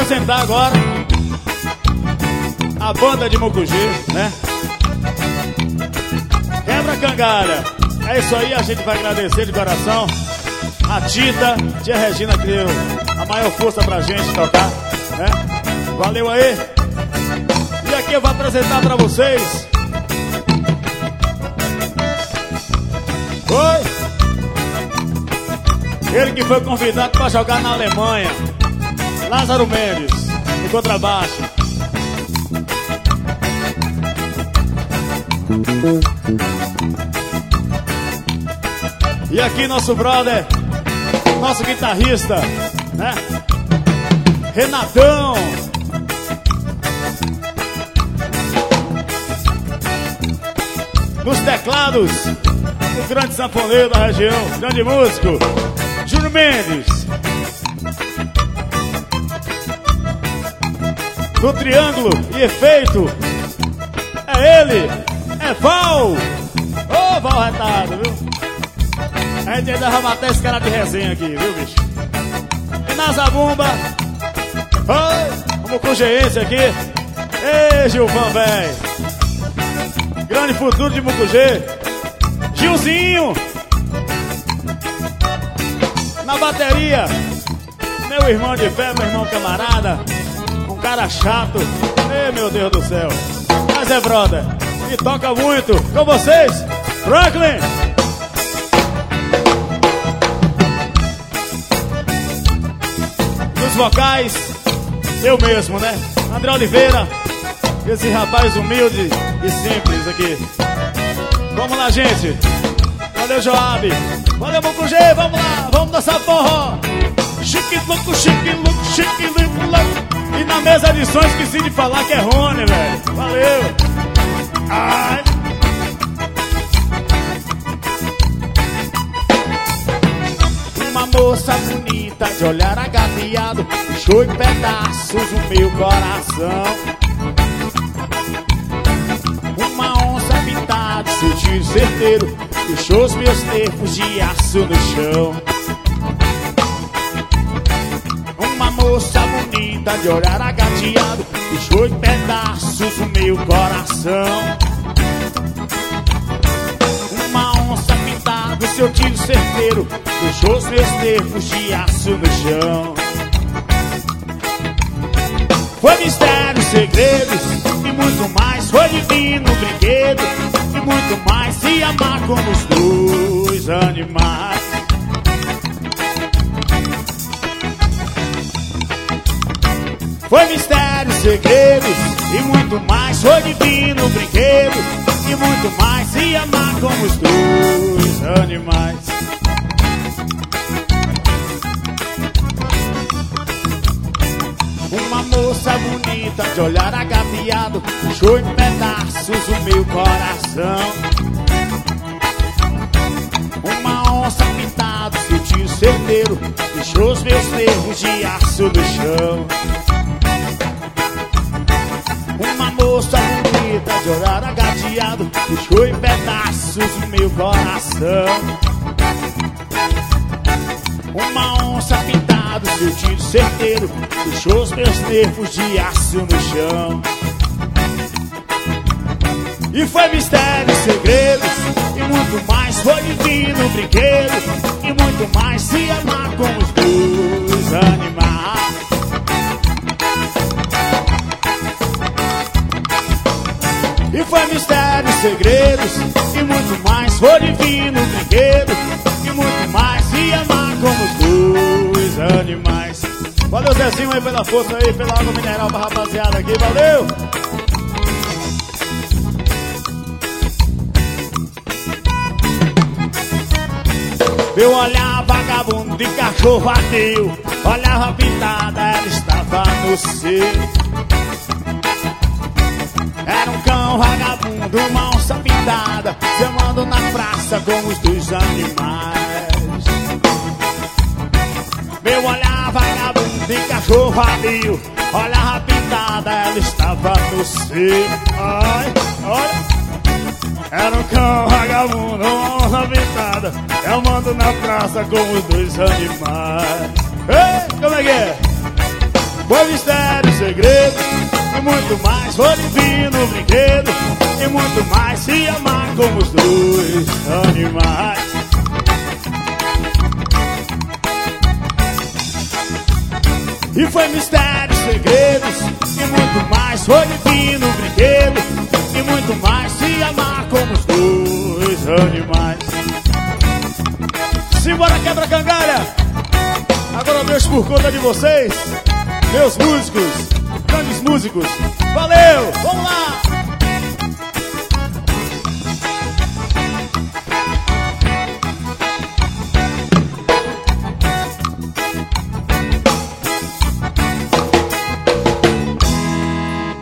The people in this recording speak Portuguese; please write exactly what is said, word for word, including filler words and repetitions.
apresentar agora a banda de Mucugê, né? Quebra Cangalha. É isso aí, a gente vai agradecer de coração a Tita, tia Regina, que deu a maior força pra gente tocar, né? Valeu aí. E aqui eu vou apresentar pra vocês Oi! Ele que foi convidado pra jogar na Alemanha, Lázaro Mendes, no contrabaixo. E aqui nosso brother, nosso guitarrista, né? Renatão. Nos teclados, o grande sanfoneiro da região, grande músico, Júnior Mendes. No triângulo e efeito, é ele, é Val. Ô, oh, Val retado, viu? A gente ainda vai matar esse cara de resenha aqui, viu, bicho? E na zabumba, oi, vamos com gerência aqui. Ei, Gilvão, velho. Grande futuro de Mucugê. Gilzinho. Na bateria, meu irmão de fé, meu irmão camarada. Um cara chato. Ei, meu Deus do céu. Mas é brother. E toca muito. Com vocês, Franklin. Nos vocais, eu mesmo, né? André Oliveira. Esse rapaz humilde e simples aqui. Vamos lá, gente. Valeu, Joab. Valeu, Mucugê. Vamos lá, vamos dançar forró. Chique, louco, chique, louco, chique, louco, louco. E na mesa de som esqueci de falar que é Rony, velho. Valeu. Ai. Uma moça bonita de olhar agateado deixou em pedaços o meu coração. Uma onça pintada, sutil e certeiro, deixou os meus nervos de aço no chão. Uma moça bonita de olhar agateado deixou em pedaços o meu coração. Uma onça pintada, seu tiro certeiro, deixou os meus nervos de aço no chão. Foi mistério, segredos e muito mais. Foi divino, brinquedo e muito mais. Se amar como os dois animais. Foi mistério, segredos e muito mais. Foi divino, brinquedo e muito mais. Se amar como os dois animais. Uma moça bonita de olhar agateado deixou em pedaços o meu coração. Uma onça pintada, sutil e certeiro, deixou os meus nervos de aço no chão. Uma moça bonita de olhar agateado deixou em pedaços o meu coração. Uma onça pintada, sutil e certeiro, deixou os meus nervos de aço no chão. E foi mistério, segredos e muito mais. Foi divino, brinquedo e muito mais. Se amar como os dois animais. E foi mistério, segredos e muito mais. Foi divino, brinquedo e muito mais. Se amar como os dois animais. Valeu, Zezinho, aí pela força aí, pela água mineral pra rapaziada aqui, valeu! Eu olhava vagabundo de cachorro vadio, olhava pintada, ela estava no seu. Era um cão vagabundo, uma onça pintada, se amando na praça como os dois animais. Meu olhar vagabundo de cachorro vadio, olhava pintada, ela estava no seu. Ai, olha. Era um cão vagabundo, uma onça pintada, eu mando na praça como os dois animais. Ei, como é que é? Foi mistério, segredo e muito mais. Foi divino brinquedo e muito mais. Se amar como os dois animais. E foi mistério, segredos e muito mais. Foi divino brinquedo e muito mais. Se amar como os dois animais. Simbora, quebra cangalha. Agora eu deixo por conta de vocês, meus músicos, grandes músicos. Valeu, vamos lá.